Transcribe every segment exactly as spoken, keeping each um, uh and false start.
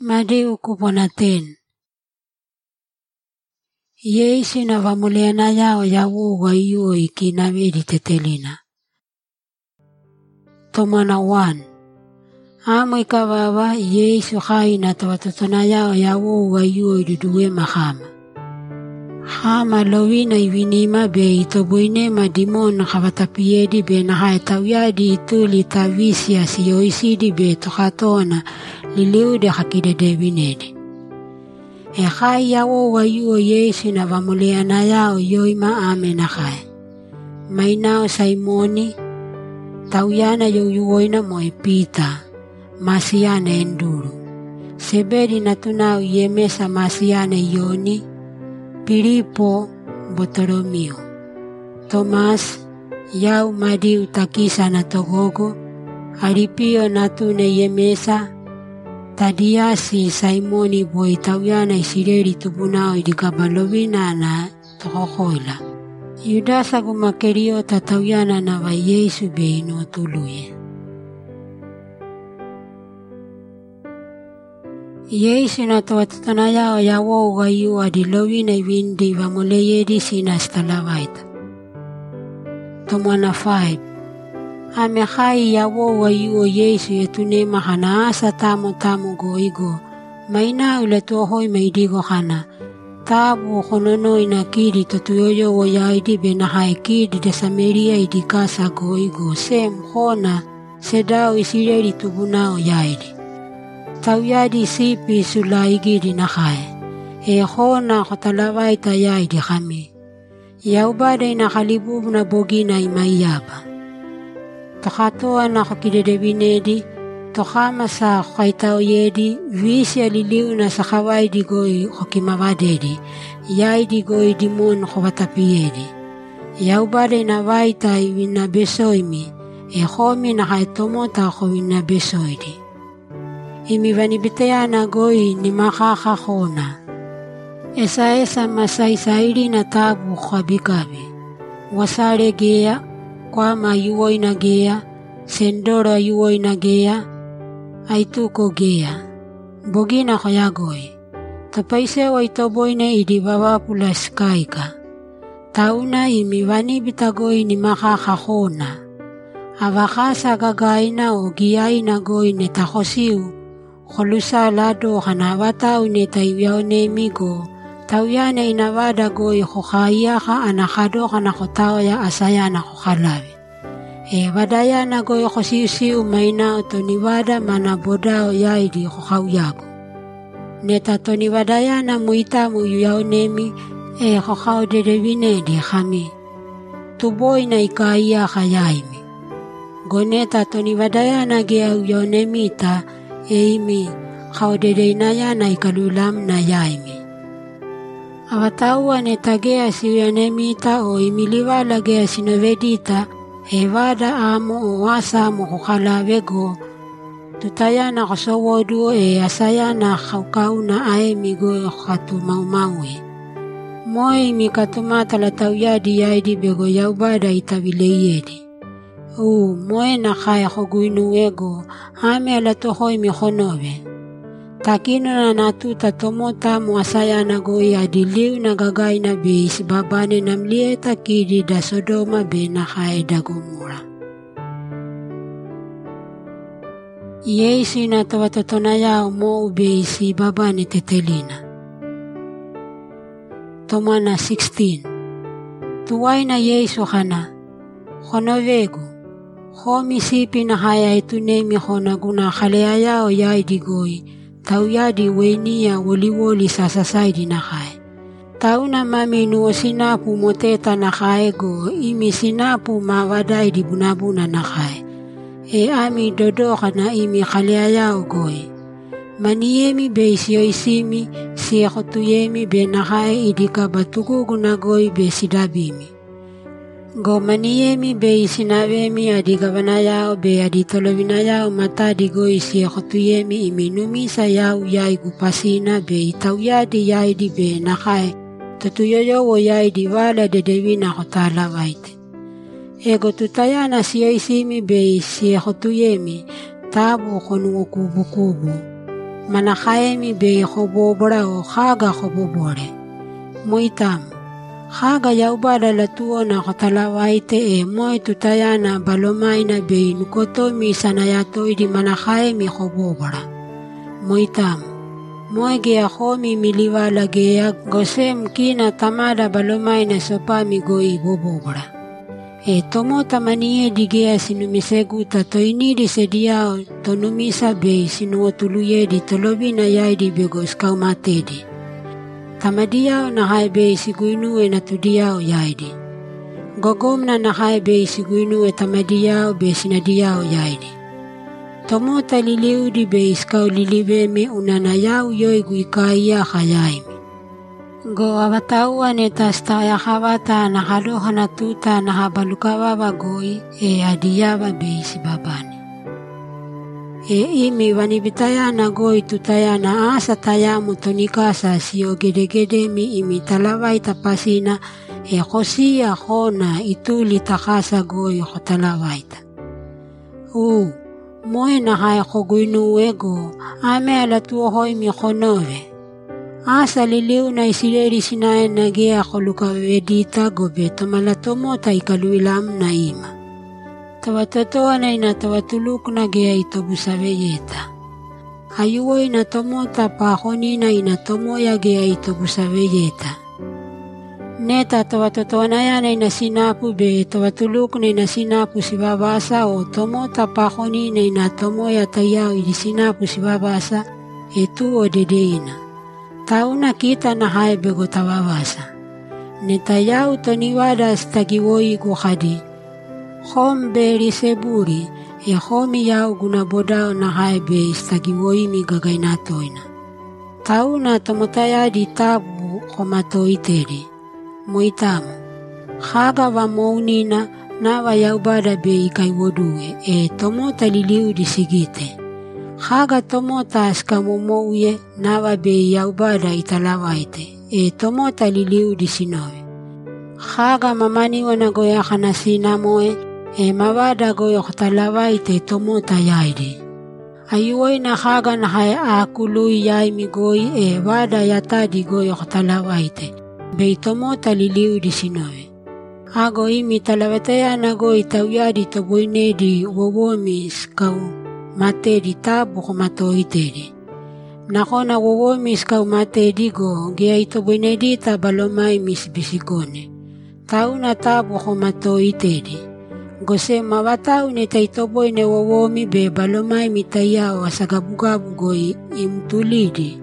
Madi ukupo natin. Yesu na vamuleana yao yawu wa yu ikinavedi tetelina. Tomana one. Amo ikavava Yesu khai na tawatotona yao yawu wa yu iduduwe mahama. Hama lowina ivinima be itobuine madimon kavatapiedi be na haetawyadi ituli tavisia siyoisidi be tokatona liliude hakidede vinedi. E khai yawo wa yuo Yesu na vamuleana yao yoima ame na khai. Mainao Simoni, tawyana yoyuoina moe Pita, masiana enduru. Sebedi natunao yemesa masiana Yoni, Pilipo, Bartolomeo. Tomas, yau madi utakisa na togogo, Alipio natune yemesa, Tadiasi Simoni boy tawyana isireri tubunao idikabalovina na tohohoila. Yudasa gumakerio tatawyana na wa Yesu be ino tuluye. Yesu na tawatotona yao yawo wa yu adilovina ibindi wa muleyedi sina stalawaita. Tomwana five. Ame khai yawo wa yu Yesu yetunema hana asa tamo tamo goigo. Maina ule tohoi meidigo hana. Tabu konono inakidi totuyoyo wa yaidi benahai kidi de Samaria idikasa goigo. Sem hona sedao isireri tubunao yaidi. Tawyadi sipi sulaigi dinakhay. E hona kotalawaita yaidi kami. Yaubada inakalibub na bogina imayaba. Tokatoa na kakidedebinedi, tokama sa kaitao yedi, visi aliliu na sa kawai di goi kakimavadedi, yai di goi dimon kavatapiyedi. Yaubada inawaita iwinabesoimi, e homi na kaitomota kawinabesoidi. Imivanibiteya na goi ni makakakona. Esa esa masaisairi na tabu kabikabi. Wasare gea, kwama yuoi na gea, sendora yuoi na gea, aituko gea. Bogina kaya goi. Tapaise wa itoboine idibaba pula skaika. Tauna imivanibita goi ni makakakona. Avakasa gagaina o giaina goi netahosiu. Kholusa lado hanawata uneta iwiaone migo. Tawyane inawada goi khokhaya kha anakado kana khotawa ya asayana khokhalawe. E wadayana goi khosiusiu maina toniwada mana bodao yaidi khokhawyago. Neta toniwadayana muita muyaonemi e khokhau dedevine di khami. Tuboi na ikaiya khayaimi. Goneta toniwadayana gea uyaonemita eimi khawdedeina na ikalulam na yaimi. Awatawa netagea siyanemita o imiliwala gea sinovedita evada amo o wasa mo kukhalawego tutayana kasowodu e asayana khawkau na aemigo khatumaumawe. Moe mikatumata la tawyadi yaidi bego yaubada itavileyedi. U moe na kaya khoguinuwego ame la tohoi mihonowe. Takino na natuta tomota muasaya na goi adiliu na gagai na be isibabane na mlieta kidi da Sodoma be na kaya da Gomora. Yesu na tawatotona yao mo ube isibabane tetelina. Tomana sixteen. Tuwai na Yesu hana. Honovego. Homi sipi na haya itunemi hona guna khalea yao yaidi goi. Tawyadi wenia woliwoli sasasaidi na hai. Tauna mami nuo sinapu moteta na haego imi sinapu mawadai di bunabuna na hai. E ami dodoka na imi khalea yao goi. Maniemi be isiyoisimi siyakotuyemi be na hai idika batugugu na goi be sidabimi. Go maniemi be isinavemi adigavana yao be aditolovina yao mata digo isiekotuyemi iminumisa yao yai gupasina be itawyadi yaidi be nakai tutuyoyo wo yaidi wala dedewina kotala waite. Ego tutayana siyoisimi be isiekotuyemi tabu konu kubu kubu. Manakaemi be hobobora o haga hobobore. Moitamu. Haga yaubada latuona kotalawaite e moe tutayana balomaina be nukotomi sanayatoidi manakaemi hobobora. Moitamu. Moe gea homi miliwala gea gosem kina tamada balomaina sopami goi bobobora. E tomota manie digea sinumisegu tatoinidi sediao tonumisa be sinuotuluyedi tolobina yaidi begos kaumatedi. Tamadiao na haibe siguinue na tudiao yaidi. Gogomna na haibe siguinue tamadiao be sinadiao yaidi. Tomota liliudi be iskau lilibemi unanayau yoigu ikaiya hayaimi. Go avataua ne tastaya havata na haloha na tuta na habalukawaba goi e adiyaba be isibabane. E imi vanibitaya na goi tutaya na asa tayamu tonikasa siyo gedegede mi imi talawai tapasina e kosia hona ituli takasa goi hotalawaita. U, moe na hai koguinu ego, ame alatuo hoi mi honove. Asa liliu na isileri sinae na gea koluka wedita gobe tomalatomo ta ikaluilam na ima. Tawatotoa na ina tawatuluk na gea itobusaveyeta. Ayuoi na tomota pahoni na ina tomoya gea itobusaveyeta. Neta tawatotoa na ya na ina sinapu be tawatuluk na ina sinapu sibabasa o tomota pahoni na ina tomoya tayao ili sinapu sibabasa etu o dedeina. Tauna kita na haibego tawawasa. Netayau toniwada stagiwoi kuhadi. Hom beri seburi e homi yau gunabodao na haibe stagiwoi mi gagainatoina. Tauna tomotayadi tabu homatoiteri. Moitamu. Haga wa mounina na wa yaubada be ikaiwodue e tomota liliu disigite. Haga tomota askamumouye nawa be yaubada italawaite e tomota liliu disinove. Haga mamani wana goya hanasina moe e mawada goya kotalawaite tomota yaidi. Ayuoi na haga na hai akului yaimi goi e wada yatadi goya kotalawaite be tomota liliu disinove. Hago imi talawatea na goi tawyadi toboinedi wowomi skau matedi tabu homatoitedi. Nakona wowomis kau matedi go gea itoboinedi tabalomai misbisigone. Tauna tabu homatoitedi. Gose mawatau ne taitoboine wowomi be balomai mitayao asagabugabu goi imtulidi.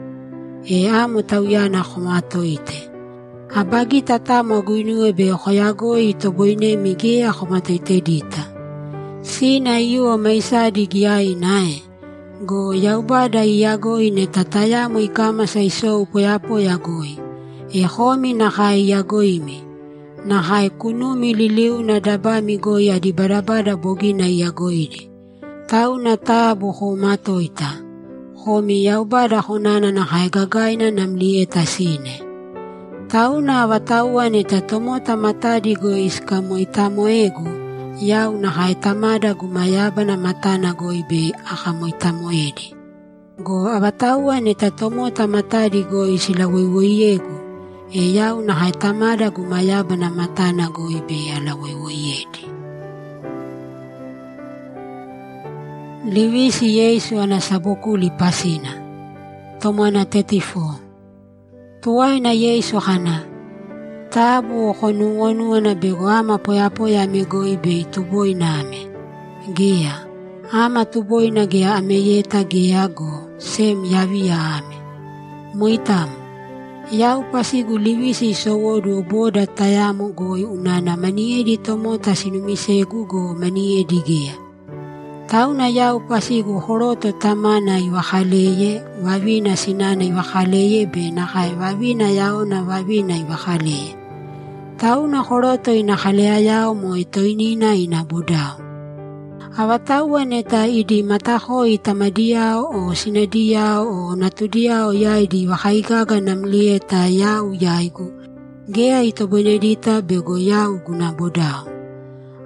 E amu tawyana homatoite. Abagi tatamo guinue be hoyagoi itoboine migea homatoitedita. Sina iyo maisadi giai nae. Go yaubada iyagoi ne tatayamu ikama sa iso upoyapo yagoi. E homi na hai yagoimi. Na hai kunumi liliu na dabami goi adibarabada bogina iyagoidi. Tau na tabu homatoita. Homi yaubada honana na hai gagaina namlieta sine. Tau na wataua ne tatomota matadi go iskamoitamo egu. Yau na hai tamada gumayaba na matana goibe akamoitamoedi. Go abataua ne tatomota matadi go isilawewoiegu. E yau na hai tamada gumayaba na matana goibe alawewoiedi. Liwisi Yesu anasabukuli pasina. Tomana thirty-four. Tuwai na Yesu hana. Tabu okonungonu na bego ama poya-poya megoi be tuboi name. Gea. Ama tuboi na gea ameyeta gea go. Sem yavia ame. Moitamu. Yau pasigu liwisi sowodu oboda tayamu goi unana maniedi tomota sinumisegu go maniedi gea. Tauna yau pasigu horoto tamana iwahaleye, wavina sinana iwahaleye be na hai wavina yao na wavina iwahaleye. Tauna horoto inahalea yao mo itoinina inabudao. Awataua neta idi matahoi tamadiao o sinadiao o natudiao yaidi wakaigaga namlieta yau yaigu. Gea itobenedita bego yau gunabudao.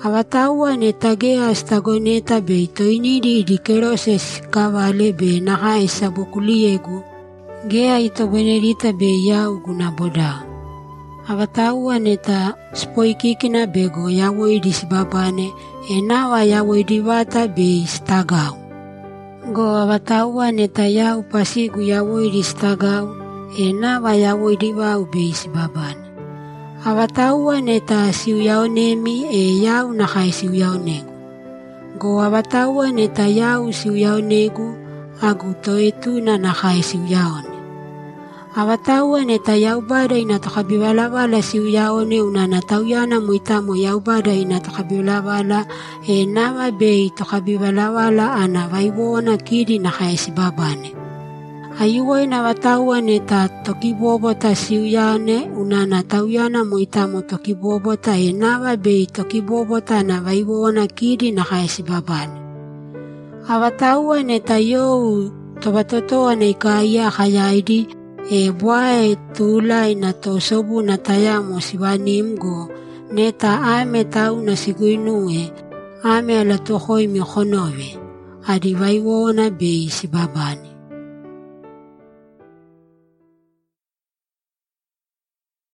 Avataua ne tagea stagoneta be toinidi di keroses kavale be naha esabukuliegu. Gea ito benerita be yau guna boda. Avataua neta spoikikina bego yawoi disbabane enawa yawoi divata be istagau. Go avataua neta yau pasigu yawoi distagau enawa yawoi divau be isbabane. Avataua neta siuyaonemi e yau nakai siuyaonegu. Go avataua neta yau siuyaonegu agu toetuna nakai siuyaone. Avataua neta yau bada ina takabiwalawala siuyaone unana tauyana muitamo yau bada ina takabiwalawala e nawa bei takabiwalawala ana vaiwona kidi nakai sibabane. Ayuwai na wataua neta tokibobota siuyaone unana tauyana muitamo tokibobota e nawa bei tokibobota na vaiwona kidi nakai sibabane. Avataua neta you tobatotoa na ikaya kayaidi e bwae tula ina tosobu na tayamo siwanimgo neta ame tau na siguinue ame ala tohoi mihonowe adi vaiwona bei sibabane.